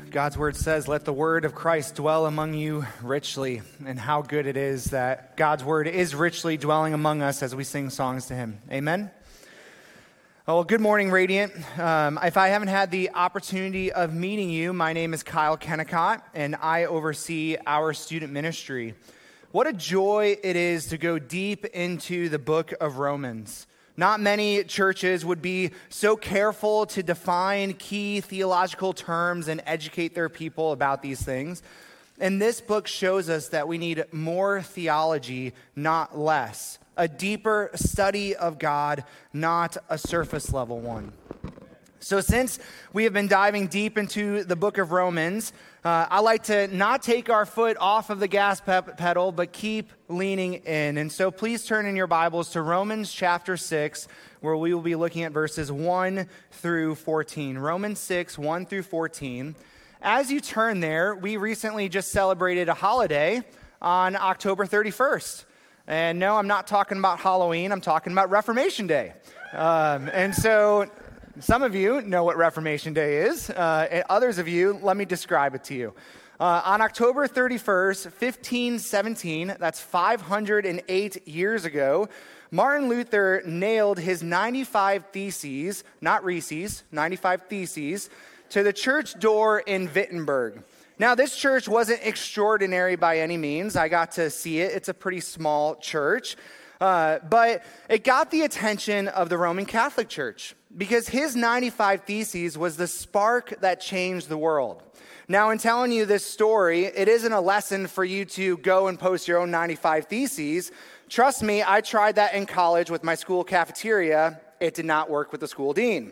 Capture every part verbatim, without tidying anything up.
God's word says, let the word of Christ dwell among you richly. And how good it is that God's word is richly dwelling among us as we sing songs to him. Amen? Well, good morning, Radiant. Um, if I haven't had the opportunity of meeting you, my name is Kyle Kennicott, and I oversee our student ministry. What a joy it is to go deep into the book of Romans. Not many churches would be so careful to define key theological terms and educate their people about these things. And this book shows us that we need more theology, not less. A deeper study of God, not a surface level one. So since we have been diving deep into the book of Romans, uh, I like to not take our foot off of the gas pe- pedal, but keep leaning in. And so please turn in your Bibles to Romans chapter six, where we will be looking at verses one through fourteen. Romans six, one through fourteen. As you turn there, we recently just celebrated a holiday on October thirty-first. And no, I'm not talking about Halloween. I'm talking about Reformation Day. Um, and so some of you know what Reformation Day is. Uh, and others of you, let me describe it to you. Uh, on October thirty-first, fifteen seventeen, that's five hundred eight years ago, Martin Luther nailed his ninety-five Theses, not Reese's, ninety-five Theses, to the church door in Wittenberg. Now, this church wasn't extraordinary by any means. I got to see it. It's a pretty small church. Uh, but it got the attention of the Roman Catholic Church because his ninety-five Theses was the spark that changed the world. Now, in telling you this story, it isn't a lesson for you to go and post your own ninety-five Theses. Trust me, I tried that in college with my school cafeteria. It did not work with the school dean.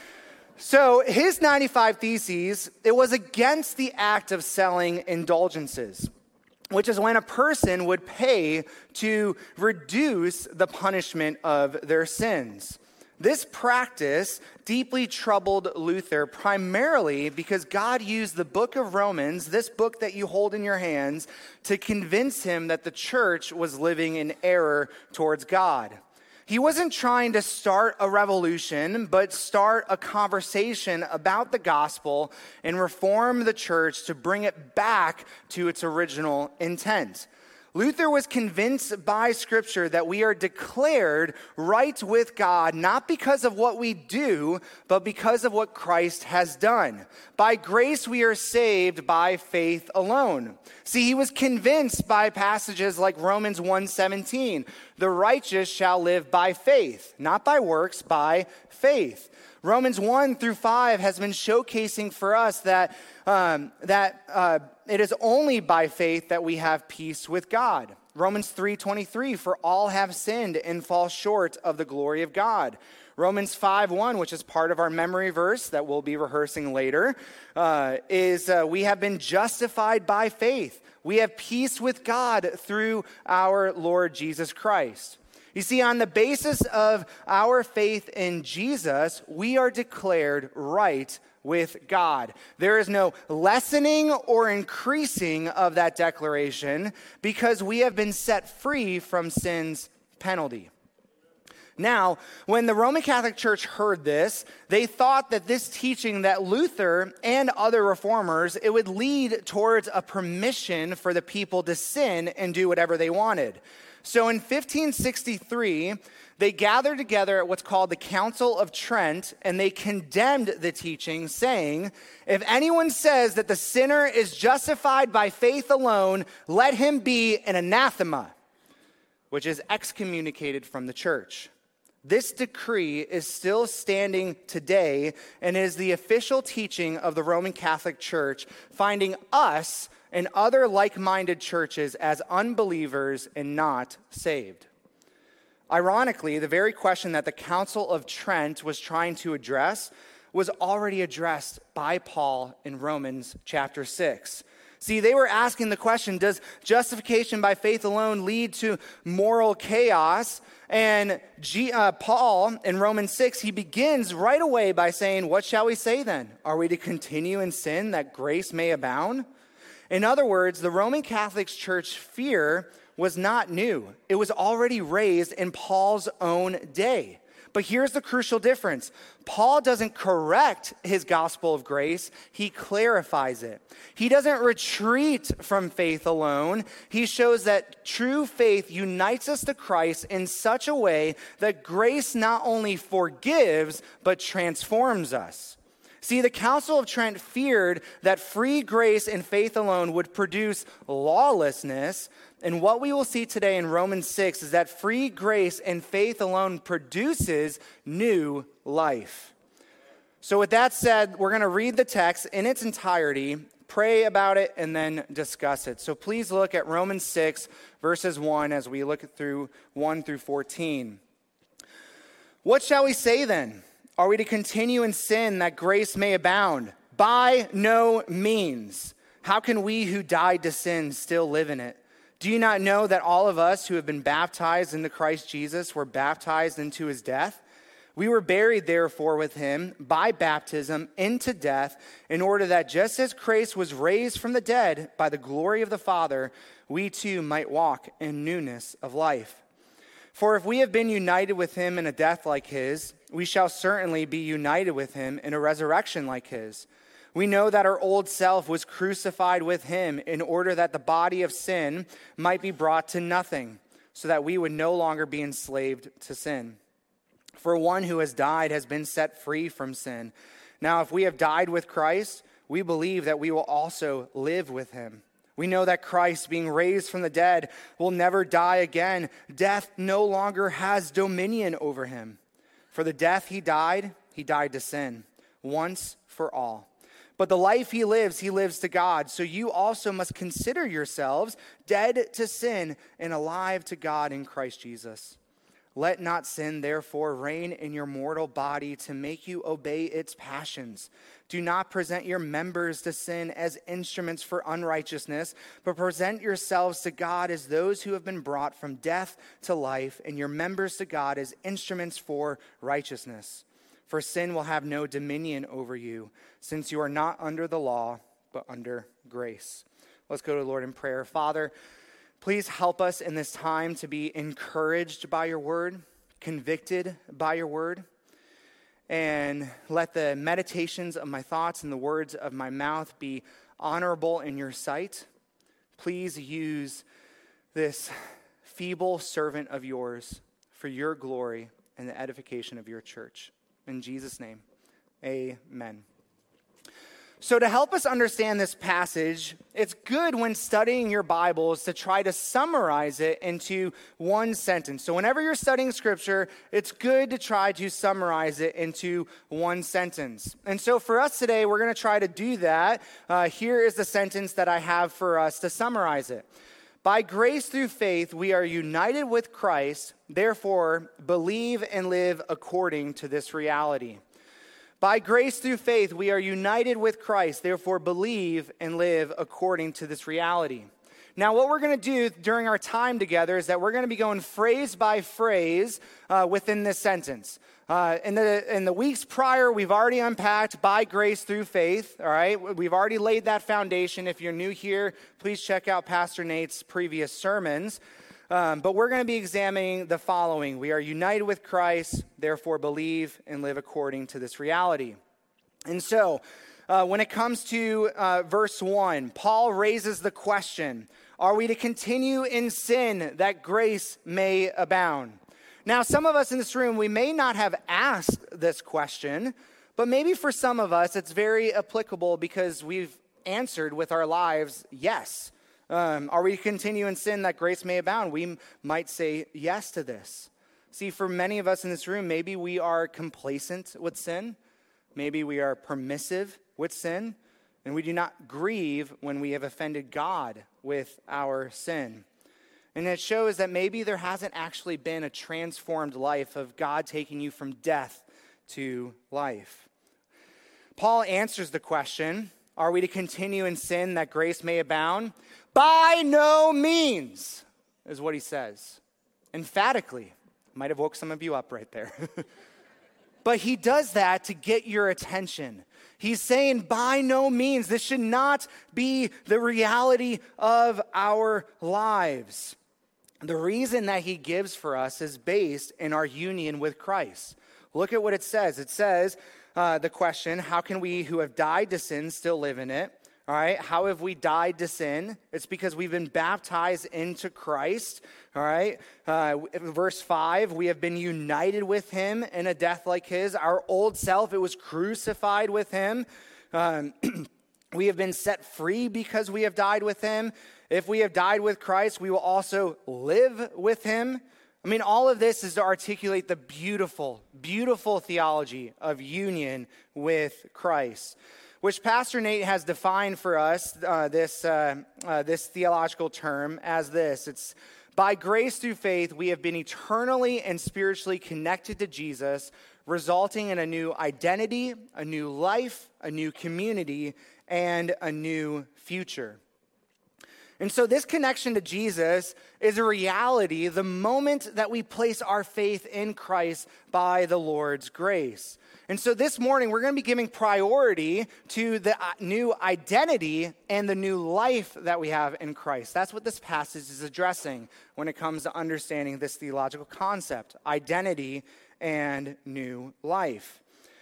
So his ninety-five Theses, it was against the act of selling indulgences, which is when a person would pay to reduce the punishment of their sins. This practice deeply troubled Luther primarily because God used the book of Romans, this book that you hold in your hands, to convince him that the church was living in error towards God. He wasn't trying to start a revolution, but start a conversation about the gospel and reform the church to bring it back to its original intent. Luther was convinced by Scripture that we are declared right with God, not because of what we do, but because of what Christ has done. By grace we are saved by faith alone. See, he was convinced by passages like Romans one seventeen. The righteous shall live by faith, not by works, by faith. Romans one through five has been showcasing for us that um, that uh, it is only by faith that we have peace with God. Romans three twenty-three, for all have sinned and fall short of the glory of God. Romans five one, which is part of our memory verse that we'll be rehearsing later, uh, is uh, we have been justified by faith. We have peace with God through our Lord Jesus Christ. You see, on the basis of our faith in Jesus, we are declared right with God. There is no lessening or increasing of that declaration because we have been set free from sin's penalty. Now, when the Roman Catholic Church heard this, they thought that this teaching that Luther and other reformers, it would lead towards a permission for the people to sin and do whatever they wanted. So in fifteen sixty-three, they gathered together at what's called the Council of Trent, and they condemned the teaching, saying, if anyone says that the sinner is justified by faith alone, let him be an anathema, which is excommunicated from the church. This decree is still standing today and is the official teaching of the Roman Catholic Church, finding us and other like-minded churches as unbelievers and not saved. Ironically, the very question that the Council of Trent was trying to address was already addressed by Paul in Romans chapter six. See, they were asking the question, does justification by faith alone lead to moral chaos? And G, uh, Paul in Romans six, he begins right away by saying, what shall we say then? Are we to continue in sin that grace may abound? In other words, the Roman Catholic Church fear was not new. It was already raised in Paul's own day. But here's the crucial difference. Paul doesn't correct his gospel of grace, he clarifies it. He doesn't retreat from faith alone. He shows that true faith unites us to Christ in such a way that grace not only forgives, but transforms us. See, the Council of Trent feared that free grace and faith alone would produce lawlessness. And what we will see today in Romans six is that free grace and faith alone produces new life. So with that said, we're going to read the text in its entirety, pray about it, and then discuss it. So please look at Romans six, verses one, as we look through one through fourteen. What shall we say then? Are we to continue in sin that grace may abound? By no means. How can we who died to sin still live in it? Do you not know that all of us who have been baptized into Christ Jesus were baptized into his death? We were buried, therefore, with him by baptism into death, in order that just as Christ was raised from the dead by the glory of the Father, we too might walk in newness of life. For if we have been united with him in a death like his, we shall certainly be united with him in a resurrection like his. We know that our old self was crucified with him in order that the body of sin might be brought to nothing, so that we would no longer be enslaved to sin. For one who has died has been set free from sin. Now, if we have died with Christ, we believe that we will also live with him. We know that Christ, being raised from the dead, will never die again. Death no longer has dominion over him. For the death he died, he died to sin, once for all. But the life he lives, he lives to God. So you also must consider yourselves dead to sin and alive to God in Christ Jesus. Let not sin, therefore, reign in your mortal body to make you obey its passions. Do not present your members to sin as instruments for unrighteousness, but present yourselves to God as those who have been brought from death to life, and your members to God as instruments for righteousness. For sin will have no dominion over you, since you are not under the law, but under grace. Let's go to the Lord in prayer. Father, please help us in this time to be encouraged by your word, convicted by your word, and let the meditations of my thoughts and the words of my mouth be honorable in your sight. Please use this feeble servant of yours for your glory and the edification of your church. In Jesus' name, amen. So to help us understand this passage, it's good when studying your Bibles to try to summarize it into one sentence. So whenever you're studying Scripture, it's good to try to summarize it into one sentence. And so for us today, we're going to try to do that. Uh, here is the sentence that I have for us to summarize it. By grace through faith, we are united with Christ, therefore believe and live according to this reality. By grace through faith, we are united with Christ, therefore believe and live according to this reality. Now, what we're going to do during our time together is that we're going to be going phrase by phrase uh, within this sentence. Uh, in the in the weeks prior, we've already unpacked by grace through faith, all right? We've already laid that foundation. If you're new here, please check out Pastor Nate's previous sermons. Um, but we're going to be examining the following. We are united with Christ, therefore believe and live according to this reality. And so, uh, when it comes to uh, verse one, Paul raises the question, are we to continue in sin that grace may abound? Now, some of us in this room, we may not have asked this question, but maybe for some of us, it's very applicable because we've answered with our lives, yes. Um, are we to continue in sin that grace may abound? We m- might say yes to this. See, for many of us in this room, maybe we are complacent with sin. Maybe we are permissive with sin. And we do not grieve when we have offended God with our sin. And it shows that maybe there hasn't actually been a transformed life of God taking you from death to life. Paul answers the question, are we to continue in sin that grace may abound? By no means, is what he says. Emphatically. Might have woke some of you up right there. But he does that to get your attention. He's saying, by no means, this should not be the reality of our lives. the reason that he gives for us is based in our union with Christ. Look at what it says. It says, uh, the question, how can we who have died to sin still live in it? All right, how have we died to sin? It's because we've been baptized into Christ. All right, uh, verse five, we have been united with him in a death like his. Our old self, it was crucified with him. Um, we have been set free because we have died with him. If we have died with Christ, we will also live with him. I mean, all of this is to articulate the beautiful, beautiful theology of union with Christ, which Pastor Nate has defined for us, uh, this, uh, uh, this theological term as this. It's, by grace through faith, we have been eternally and spiritually connected to Jesus, resulting in a new identity, a new life, a new community, and a new future. And so this connection to Jesus is a reality the moment that we place our faith in Christ by the Lord's grace. And so this morning, we're going to be giving priority to the new identity and the new life that we have in Christ. That's what this passage is addressing when it comes to understanding this theological concept, identity and new life.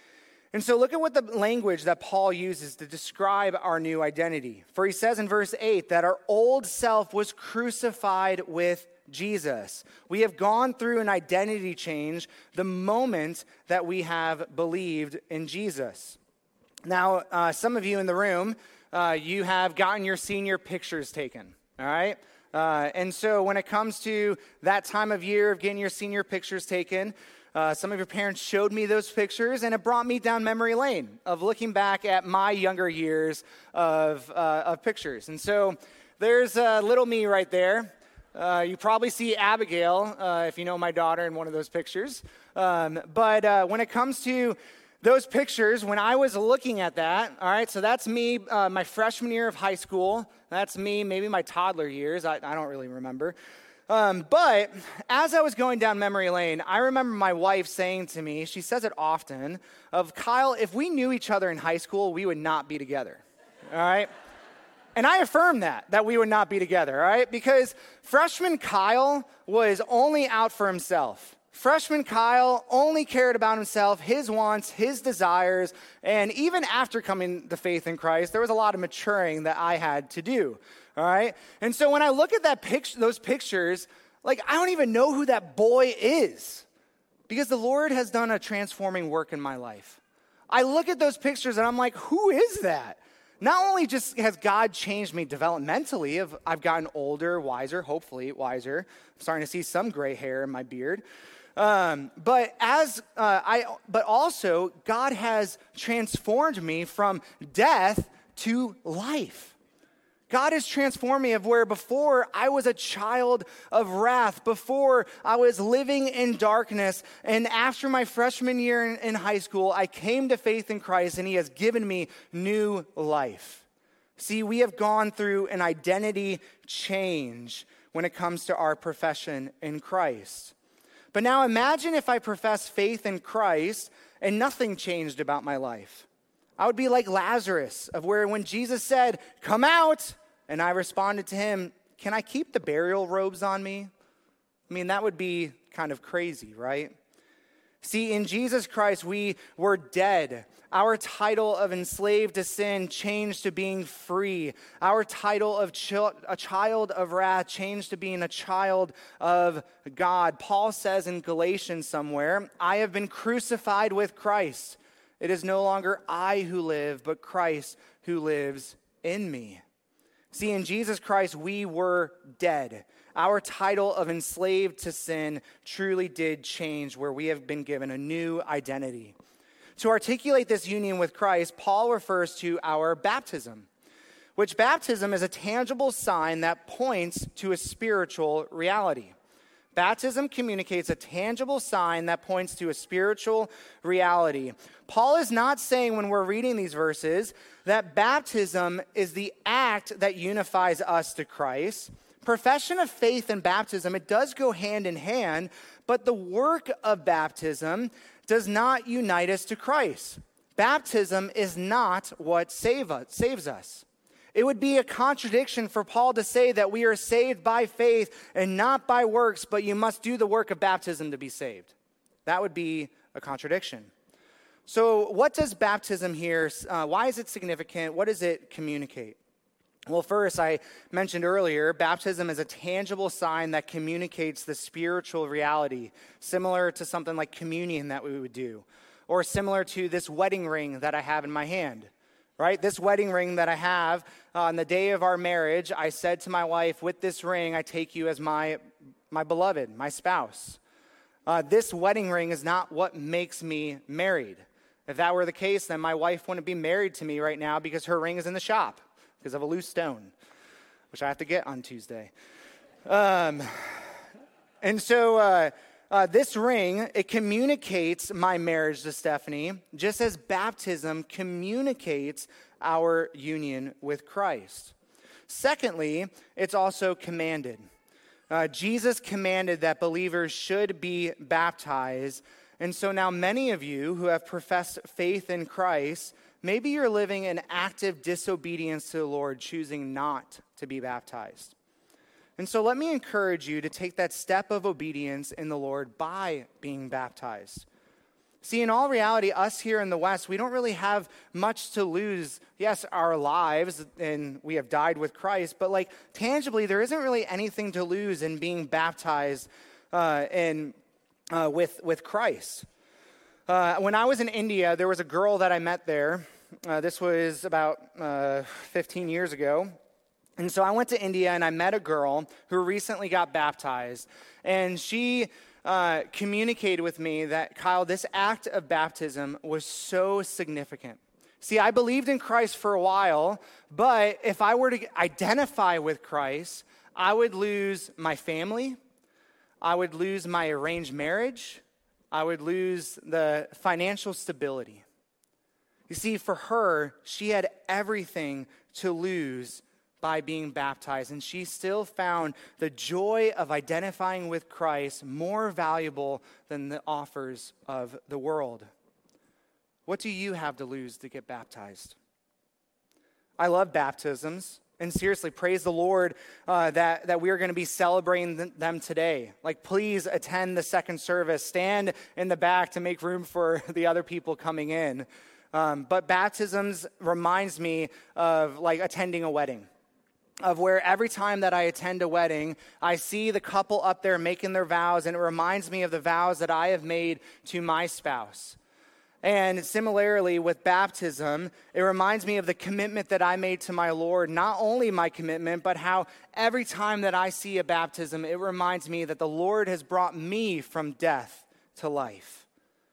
And so look at what the language that Paul uses to describe our new identity. For he says in verse eight that our old self was crucified with Jesus. We have gone through an identity change the moment that we have believed in Jesus. Now, uh, some of you in the room, uh, you have gotten your senior pictures taken, all right? Uh, and so when it comes to that time of year of getting your senior pictures taken, Uh, some of your parents showed me those pictures, and it brought me down memory lane of looking back at my younger years of, uh, of pictures. And so there's uh, little me right there. Uh, you probably see Abigail, uh, if you know my daughter, in one of those pictures. Um, but uh, when it comes to those pictures, when I was looking at that, all right, so that's me, uh, my freshman year of high school. That's me, maybe my toddler years. I, I don't really remember. Um, but as I was going down memory lane, I remember my wife saying to me, she says it often, of Kyle, if we knew each other in high school, we would not be together, all right? And I affirm that, that we would not be together, all right? Because freshman Kyle was only out for himself. Freshman Kyle only cared about himself, his wants, his desires, and even after coming to faith in Christ, there was a lot of maturing that I had to do, all right? And so when I look at that picture, those pictures, like I don't even know who that boy is because the Lord has done a transforming work in my life. I look at those pictures and I'm like, who is that? Not only just has God changed me developmentally, I've gotten older, wiser, hopefully wiser. I'm starting to see some gray hair in my beard. Um, but as uh, I, but also God has transformed me from death to life. God has transformed me of where before I was a child of wrath, before I was living in darkness, and after my freshman year in, in high school, I came to faith in Christ, and He has given me new life. See, we have gone through an identity change when it comes to our profession in Christ. But now imagine if I professed faith in Christ and nothing changed about my life. I would be like Lazarus, of where when Jesus said, "Come out," and I responded to him, "Can I keep the burial robes on me?" I mean, that would be kind of crazy, right? See, in Jesus Christ, we were dead. Our title of enslaved to sin changed to being free. Our title of ch- a child of wrath changed to being a child of God. Paul says in Galatians somewhere, "I have been crucified with Christ. It is no longer I who live, but Christ who lives in me." See, in Jesus Christ, we were dead. Our title of enslaved to sin truly did change, where we have been given a new identity. To articulate this union with Christ, Paul refers to our baptism, which baptism is a tangible sign that points to a spiritual reality. Baptism communicates a tangible sign that points to a spiritual reality. Paul is not saying when we're reading these verses that baptism is the act that unifies us to Christ. Profession of faith and baptism, it does go hand in hand, but the work of baptism does not unite us to Christ. Baptism is not what save us, saves us. It would be a contradiction for Paul to say that we are saved by faith and not by works, but you must do the work of baptism to be saved. That would be a contradiction. So what does baptism here, uh, why is it significant? What does it communicate? Well, first, I mentioned earlier, baptism is a tangible sign that communicates the spiritual reality, similar to something like communion that we would do, or similar to this wedding ring that I have in my hand, right? This wedding ring that I have, uh, on the day of our marriage, I said to my wife, with this ring, I take you as my, my beloved, my spouse. Uh, this wedding ring is not what makes me married. If that were the case, then my wife wouldn't be married to me right now because her ring is in the shop because of a loose stone, which I have to get on Tuesday. Um, and so uh, uh, this ring, it communicates my marriage to Stephanie, just as baptism communicates our union with Christ. Secondly, it's also commanded. Uh, Jesus commanded that believers should be baptized. And so now many of you who have professed faith in Christ, maybe you're living in active disobedience to the Lord, choosing not to be baptized. And so let me encourage you to take that step of obedience in the Lord by being baptized. See, in all reality, us here in the West, we don't really have much to lose. Yes, our lives, and we have died with Christ, but like tangibly, there isn't really anything to lose in being baptized uh, in, uh, with, with Christ. Uh, when I was in India, there was a girl that I met there. Uh, this was about uh, fifteen years ago. And so I went to India and I met a girl who recently got baptized. And she uh, communicated with me that, Kyle, this act of baptism was so significant. See, I believed in Christ for a while, but if I were to identify with Christ, I would lose my family. I would lose my arranged marriage. I would lose the financial stability. You see, for her, she had everything to lose by being baptized, and she still found the joy of identifying with Christ more valuable than the offers of the world. What do you have to lose to get baptized? I love baptisms. And seriously, praise the Lord uh, that, that we are going to be celebrating th- them today. Like, please attend the second service. Stand in the back to make room for the other people coming in. Um, but baptisms reminds me of, like, attending a wedding. Of where every time that I attend a wedding, I see the couple up there making their vows, and it reminds me of the vows that I have made to my spouse. And similarly with baptism, it reminds me of the commitment that I made to my Lord, not only my commitment, but how every time that I see a baptism, it reminds me that the Lord has brought me from death to life.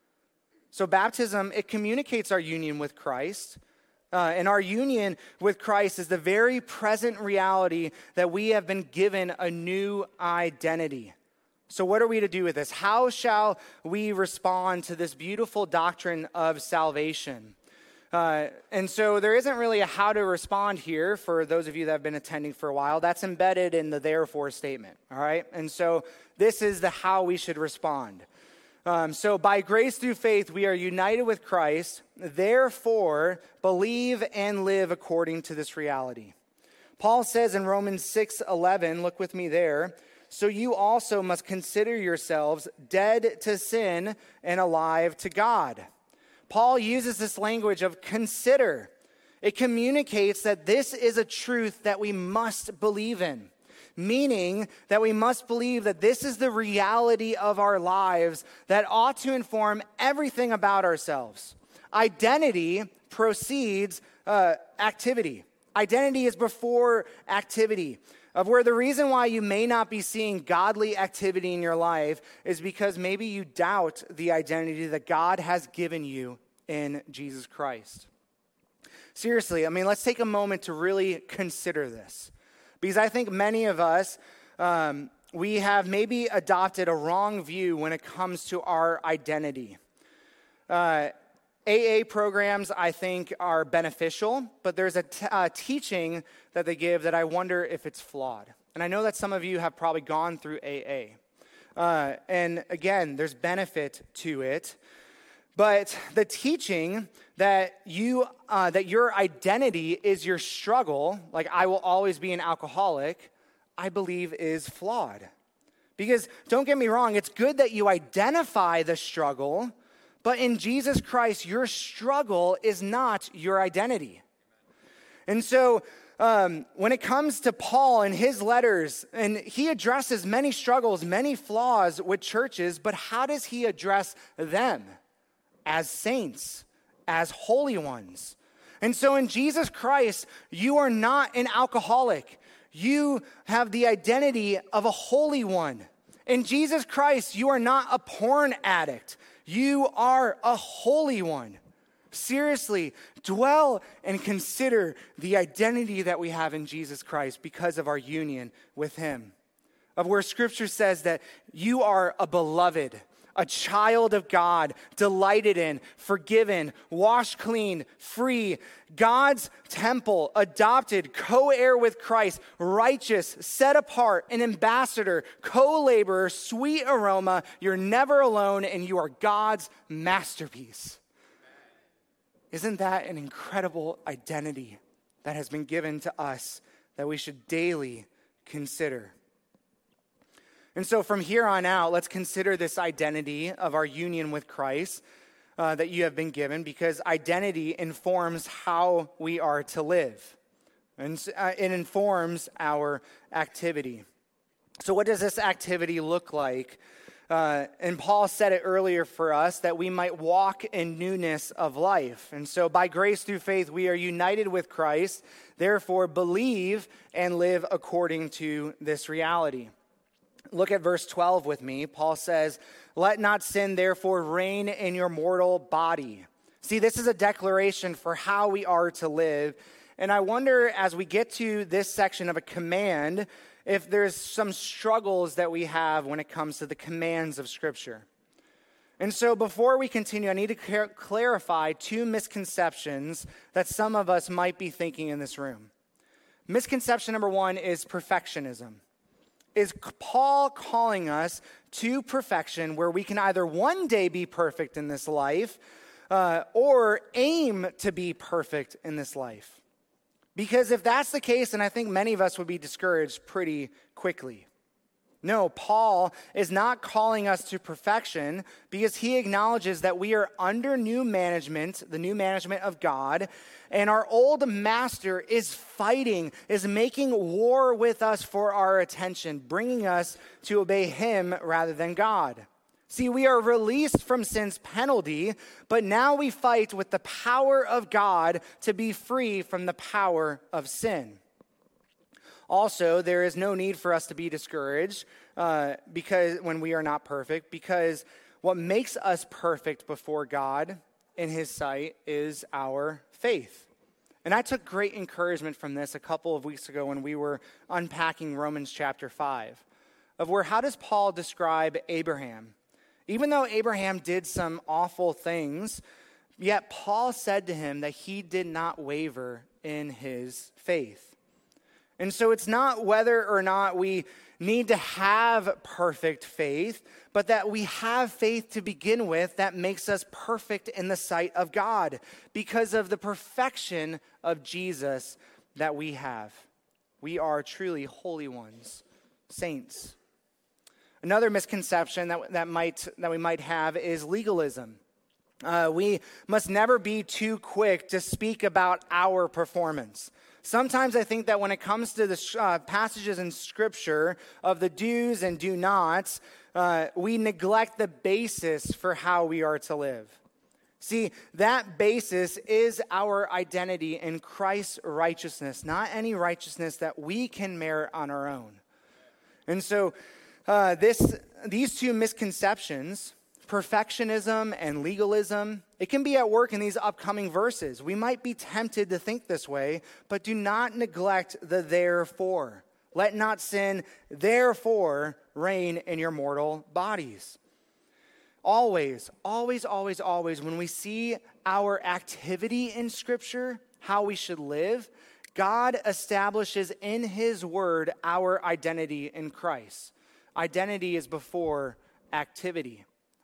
So baptism, it communicates our union with Christ. Uh, and our union with Christ is the very present reality that we have been given a new identity. So what are we to do with this? How shall we respond to this beautiful doctrine of salvation? Uh, and so there isn't really a how to respond here for those of you that have been attending for a while. That's embedded in the therefore statement, all right? And so this is the how we should respond. Um, so by grace through faith, we are united with Christ. Therefore, believe and live according to this reality. Paul says in Romans six eleven, look with me there, so you also must consider yourselves dead to sin and alive to God. Paul uses this language of consider. It communicates that this is a truth that we must believe in, meaning that we must believe that this is the reality of our lives that ought to inform everything about ourselves. Identity precedes uh, activity. Identity is before activity. Of where the reason why you may not be seeing godly activity in your life is because maybe you doubt the identity that God has given you in Jesus Christ. Seriously, I mean, let's take a moment to really consider this. Because I think many of us, um, we have maybe adopted a wrong view when it comes to our identity. Uh, A A programs, I think, are beneficial, but there's a t- uh, teaching that they give that I wonder if it's flawed. And I know that some of you have probably gone through A A. Uh, and again, there's benefit to it. But the teaching that you uh, that your identity is your struggle, like I will always be an alcoholic, I believe is flawed. Because don't get me wrong, it's good that you identify the struggle, but in Jesus Christ, your struggle is not your identity. And so um, when it comes to Paul and his letters, and he addresses many struggles, many flaws with churches, but how does he address them? As saints, as holy ones. And so in Jesus Christ, you are not an alcoholic. You have the identity of a holy one. In Jesus Christ, you are not a porn addict. You are a holy one. Seriously, dwell and consider the identity that we have in Jesus Christ because of our union with him. Of where Scripture says that you are a beloved, a child of God, delighted in, forgiven, washed clean, free, God's temple, adopted, co-heir with Christ, righteous, set apart, an ambassador, co-laborer, sweet aroma. You're never alone, and you are God's masterpiece. Isn't that an incredible identity that has been given to us that we should daily consider? And so from here on out, let's consider this identity of our union with Christ uh, that you have been given, because identity informs how we are to live. And uh, it informs our activity. So what does this activity look like? Uh, and Paul said it earlier for us, that we might walk in newness of life. And so by grace through faith, we are united with Christ. Therefore, believe and live according to this reality. Look at verse twelve with me. Paul says, "Let not sin therefore reign in your mortal body." See, this is a declaration for how we are to live. And I wonder, as we get to this section of a command, if there's some struggles that we have when it comes to the commands of Scripture. And so before we continue, I need to clarify two misconceptions that some of us might be thinking in this room. Misconception number one is perfectionism. Is Paul calling us to perfection where we can either one day be perfect in this life uh, or aim to be perfect in this life? Because if that's the case, then I think many of us would be discouraged pretty quickly. No, Paul is not calling us to perfection because he acknowledges that we are under new management, the new management of God, and our old master is fighting, is making war with us for our attention, bringing us to obey him rather than God. See, we are released from sin's penalty, but now we fight with the power of God to be free from the power of sin. Also, there is no need for us to be discouraged uh, because when we are not perfect, because what makes us perfect before God in his sight is our faith. And I took great encouragement from this a couple of weeks ago when we were unpacking Romans chapter five, of where how does Paul describe Abraham? Even though Abraham did some awful things, yet Paul said to him that he did not waver in his faith. And so it's not whether or not we need to have perfect faith, but that we have faith to begin with that makes us perfect in the sight of God because of the perfection of Jesus that we have. We are truly holy ones, saints. Another misconception that, that, might, that we might have is legalism. Uh, we must never be too quick to speak about our performance. Sometimes I think that when it comes to the uh, passages in Scripture of the do's and do nots, uh, we neglect the basis for how we are to live. See, that basis is our identity in Christ's righteousness, not any righteousness that we can merit on our own. And so uh, this, these two misconceptions, perfectionism and legalism, it can be at work in these upcoming verses. We might be tempted to think this way, but do not neglect the therefore. Let not sin, therefore, reign in your mortal bodies. Always, always, always, always, when we see our activity in Scripture, how we should live, God establishes in his word our identity in Christ. Identity is before activity.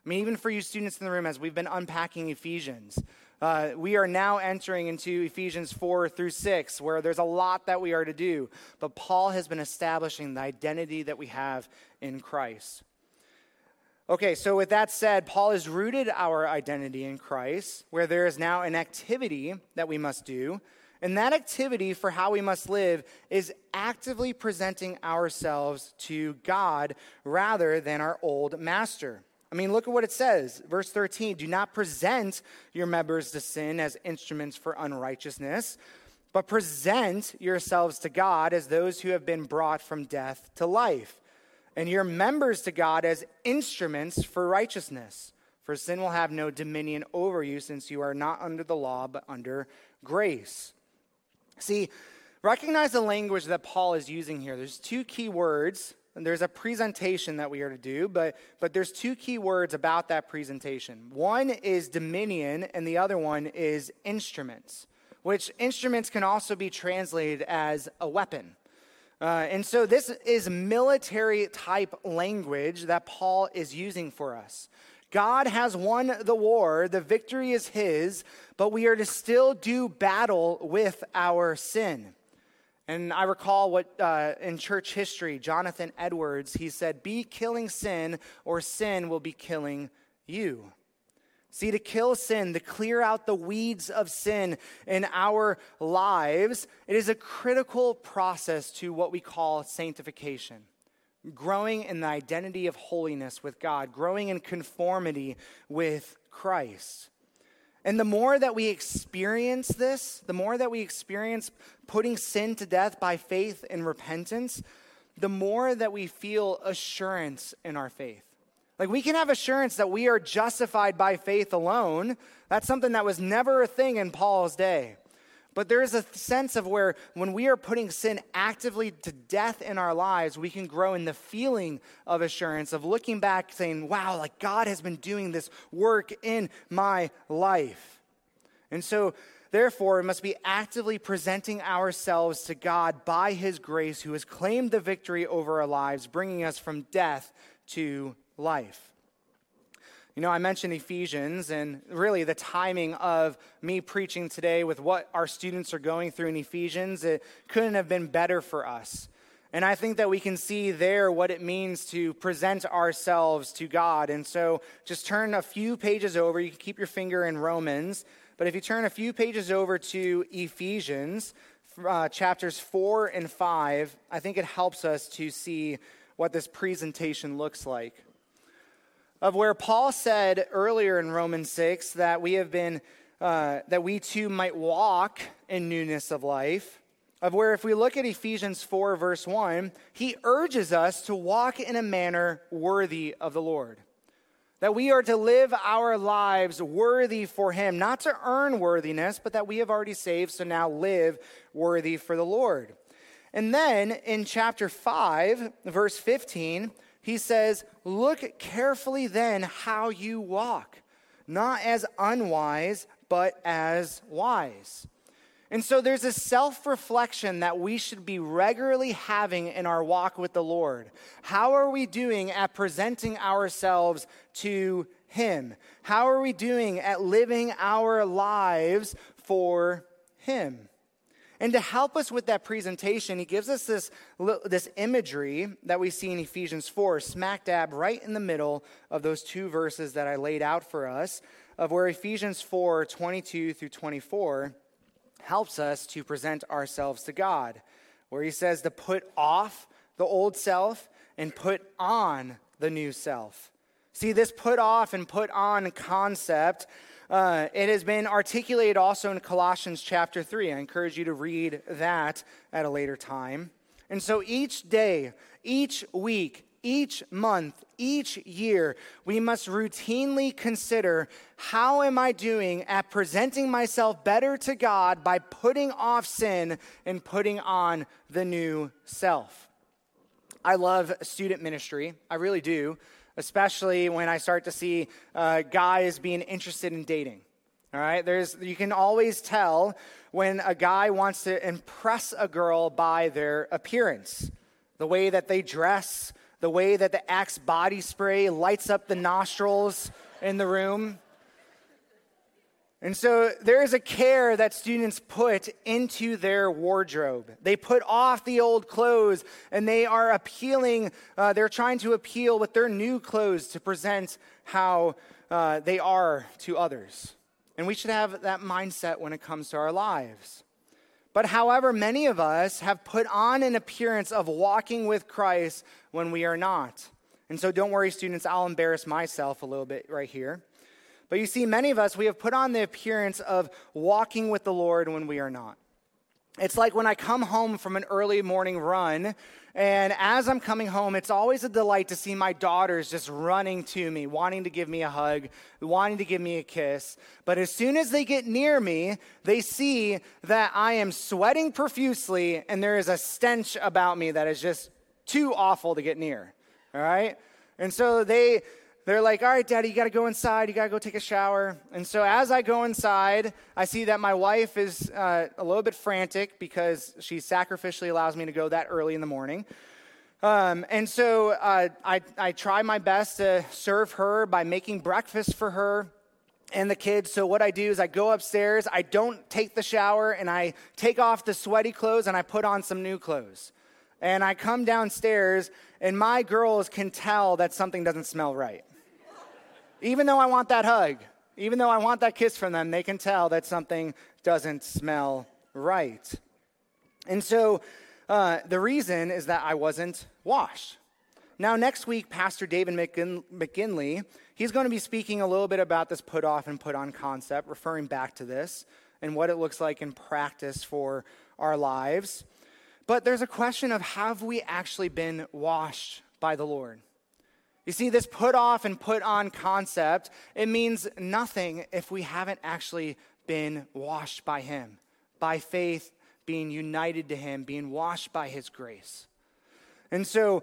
I mean, even for you students in the room, as we've been unpacking Ephesians, uh, we are now entering into Ephesians four through six, where there's a lot that we are to do. But Paul has been establishing the identity that we have in Christ. Okay, so with that said, Paul has rooted our identity in Christ, where there is now an activity that we must do. And that activity for how we must live is actively presenting ourselves to God rather than our old master. I mean, look at what it says. Verse thirteen, do not present your members to sin as instruments for unrighteousness, but present yourselves to God as those who have been brought from death to life, and your members to God as instruments for righteousness. For sin will have no dominion over you, since you are not under the law, but under grace. See, recognize the language that Paul is using here. There's two key words. And there's a presentation that we are to do, but, but there's two key words about that presentation. One is dominion, and the other one is instruments, which instruments can also be translated as a weapon. Uh, and so this is military type language that Paul is using for us. God has won the war, the victory is his, but we are to still do battle with our sin. And I recall what uh, in church history, Jonathan Edwards, he said, be killing sin or sin will be killing you. See, to kill sin, to clear out the weeds of sin in our lives, it is a critical process to what we call sanctification. Growing in the identity of holiness with God, growing in conformity with Christ. And the more that we experience this, the more that we experience putting sin to death by faith and repentance, the more that we feel assurance in our faith. Like, we can have assurance that we are justified by faith alone. That's something that was never a thing in Paul's day. But there is a sense of where when we are putting sin actively to death in our lives, we can grow in the feeling of assurance, of looking back saying, wow, like God has been doing this work in my life. And so, therefore, we must be actively presenting ourselves to God by his grace, who has claimed the victory over our lives, bringing us from death to life. You know, I mentioned Ephesians, and really the timing of me preaching today with what our students are going through in Ephesians, it couldn't have been better for us. And I think that we can see there what it means to present ourselves to God. And so just turn a few pages over. You can keep your finger in Romans, but if you turn a few pages over to Ephesians, uh, chapters four and five, I think it helps us to see what this presentation looks like. Of where Paul said earlier in Romans six that we have been, uh, that we too might walk in newness of life. Of where if we look at Ephesians four verse one, he urges us to walk in a manner worthy of the Lord. That we are to live our lives worthy for him, not to earn worthiness, but that we have already saved, so now live worthy for the Lord. And then in chapter five, verse fifteen, he says, look carefully then how you walk, not as unwise, but as wise. And so there's a self-reflection that we should be regularly having in our walk with the Lord. How are we doing at presenting ourselves to him? How are we doing at living our lives for him? And to help us with that presentation, he gives us this, this imagery that we see in Ephesians four, smack dab right in the middle of those two verses that I laid out for us, of where Ephesians four, twenty-two through twenty-four helps us to present ourselves to God, where he says to put off the old self and put on the new self. See, this put off and put on concept, Uh, it has been articulated also in Colossians chapter three. I encourage you to read that at a later time. And so each day, each week, each month, each year, we must routinely consider, how am I doing at presenting myself better to God by putting off sin and putting on the new self? I love student ministry. I really do. Especially when I start to see uh, guys being interested in dating. All right, there's you can always tell when a guy wants to impress a girl by their appearance, the way that they dress, the way that the Axe body spray lights up the nostrils in the room. And so there is a care that students put into their wardrobe. They put off the old clothes and they are appealing, uh, they're trying to appeal with their new clothes to present how uh, they are to others. And we should have that mindset when it comes to our lives. But however, many of us have put on an appearance of walking with Christ when we are not. And so don't worry, students, I'll embarrass myself a little bit right here. But you see, many of us, we have put on the appearance of walking with the Lord when we are not. It's like when I come home from an early morning run, and as I'm coming home, it's always a delight to see my daughters just running to me, wanting to give me a hug, wanting to give me a kiss. But as soon as they get near me, they see that I am sweating profusely, and there is a stench about me that is just too awful to get near, all right? And so they... They're like, all right, Daddy, you got to go inside. You got to go take a shower. And so as I go inside, I see that my wife is uh, a little bit frantic because she sacrificially allows me to go that early in the morning. Um, and so uh, I, I try my best to serve her by making breakfast for her and the kids. So what I do is I go upstairs. I don't take the shower, and I take off the sweaty clothes, and I put on some new clothes. And I come downstairs, and my girls can tell that something doesn't smell right. Even though I want that hug, even though I want that kiss from them, they can tell that something doesn't smell right. And so uh, the reason is that I wasn't washed. Now, next week, Pastor David McGin- McGinley, he's going to be speaking a little bit about this put off and put on concept, referring back to this and what it looks like in practice for our lives. But there's a question of, have we actually been washed by the Lord? You see, this put off and put on concept, it means nothing if we haven't actually been washed by him, by faith, being united to him, being washed by his grace. And so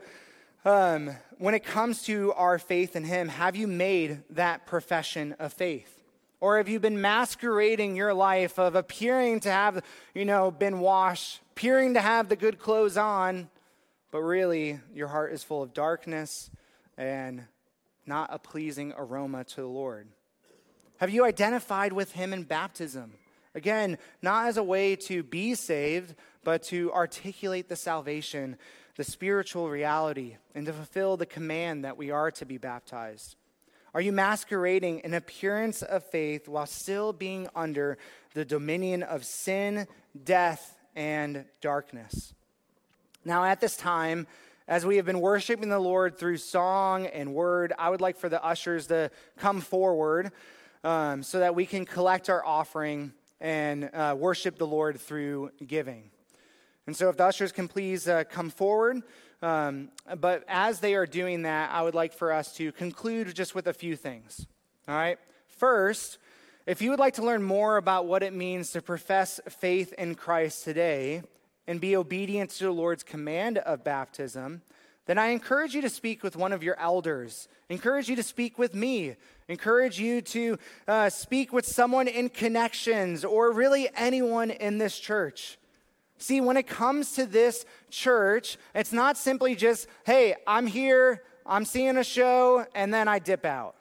um, when it comes to our faith in him, have you made that profession of faith? Or have you been masquerading your life of appearing to have, you know, been washed, appearing to have the good clothes on, but really your heart is full of darkness and not a pleasing aroma to the Lord? Have you identified with him in baptism? Again, not as a way to be saved, but to articulate the salvation, the spiritual reality, and to fulfill the command that we are to be baptized. Are you masquerading an appearance of faith while still being under the dominion of sin, death, and darkness? Now, at this time, as we have been worshiping the Lord through song and word, I would like for the ushers to come forward um, so that we can collect our offering and uh, worship the Lord through giving. And so if the ushers can please uh, come forward. Um, but as they are doing that, I would like for us to conclude just with a few things. All right? First, if you would like to learn more about what it means to profess faith in Christ today and be obedient to the Lord's command of baptism, then I encourage you to speak with one of your elders. Encourage you to speak with me. Encourage you to uh, speak with someone in Connections or really anyone in this church. See, when it comes to this church, it's not simply just, hey, I'm here, I'm seeing a show, and then I dip out.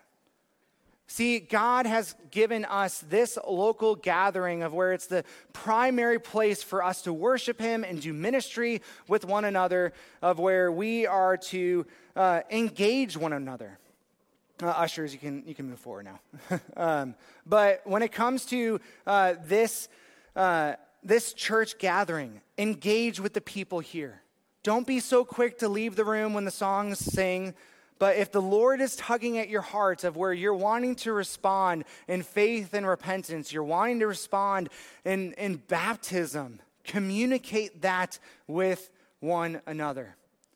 See, God has given us this local gathering of where it's the primary place for us to worship him and do ministry with one another, of where we are to uh, engage one another. Uh, ushers, you can you can move forward now. um, but when it comes to uh, this uh, this church gathering, engage with the people here. Don't be so quick to leave the room when the songs sing. But if the Lord is tugging at your heart of where you're wanting to respond in faith and repentance, you're wanting to respond in, in baptism, communicate that with one another.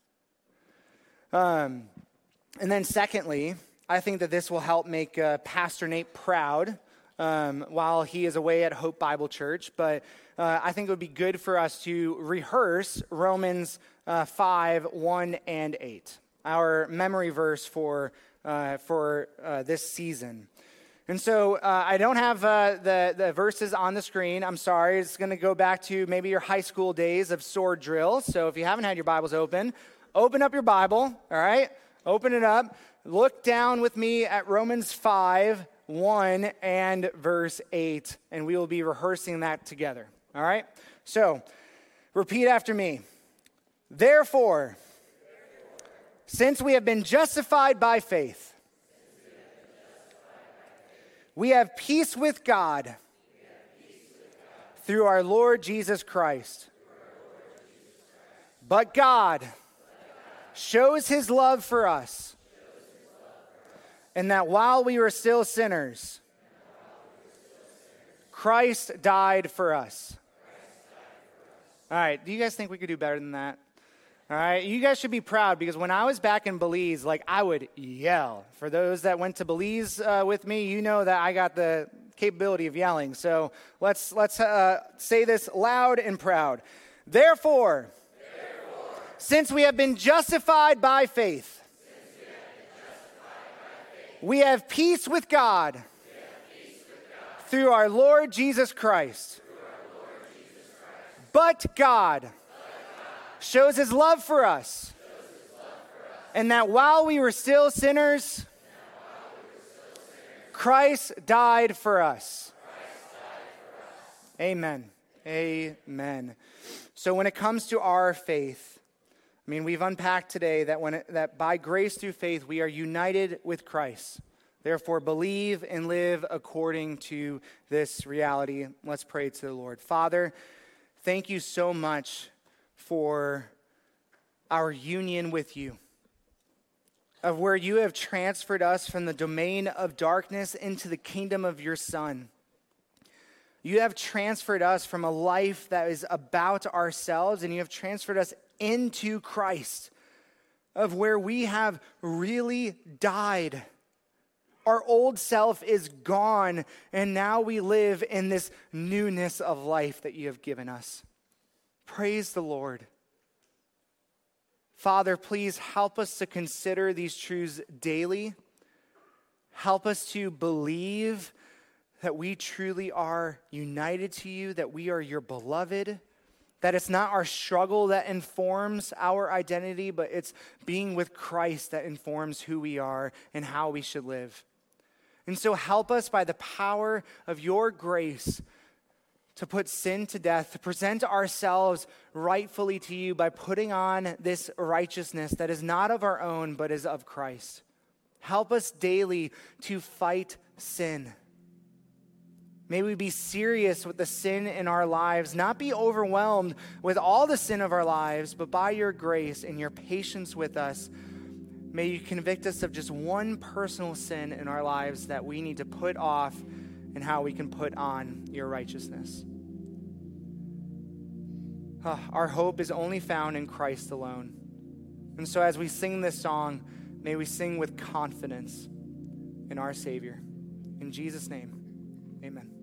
Um, and then secondly, I think that this will help make uh, Pastor Nate proud um, while he is away at Hope Bible Church. But uh, I think it would be good for us to rehearse Romans uh, five, one, and eight. Our memory verse for uh, for uh, this season. And so uh, I don't have uh, the, the verses on the screen. I'm sorry. It's going to go back to maybe your high school days of sword drill. So if you haven't had your Bibles open, open up your Bible, all right? Open it up. Look down with me at Romans five, one and verse eight, and we will be rehearsing that together, all right? So, repeat after me. Therefore, since we have been justified by faith, we have peace with God through our Lord Jesus Christ. But God shows his love for us, and that while we were still sinners, Christ died for us. All right, do you guys think we could do better than that? All right, you guys should be proud because when I was back in Belize, like I would yell. For those that went to Belize uh, with me, you know that I got the capability of yelling. So let's let's uh, say this loud and proud. Therefore, Therefore since we have been justified by faith, we have, by faith we have peace with God, peace with God through our Lord Jesus Christ. Our Lord Jesus Christ. But God shows his love for us, and that while we were still sinners, Christ died for us. Amen. Amen. So when it comes to our faith, I mean, we've unpacked today that when it, that by grace through faith we are united with Christ. Therefore, believe and live according to this reality. Let's pray to the Lord. Father, thank you so much for our union with you, of where you have transferred us from the domain of darkness into the kingdom of your Son. You have transferred us from a life that is about ourselves, and you have transferred us into Christ, of where we have really died. Our old self is gone, and now we live in this newness of life that you have given us. Praise the Lord. Father, please help us to consider these truths daily. Help us to believe that we truly are united to you, that we are your beloved, that it's not our struggle that informs our identity, but it's being with Christ that informs who we are and how we should live. And so help us by the power of your grace to put sin to death, to present ourselves rightfully to you by putting on this righteousness that is not of our own, but is of Christ. Help us daily to fight sin. May we be serious with the sin in our lives, not be overwhelmed with all the sin of our lives, but by your grace and your patience with us, may you convict us of just one personal sin in our lives that we need to put off and how we can put on your righteousness. Uh, our hope is only found in Christ alone. And so as we sing this song, may we sing with confidence in our Savior. In Jesus' name, amen.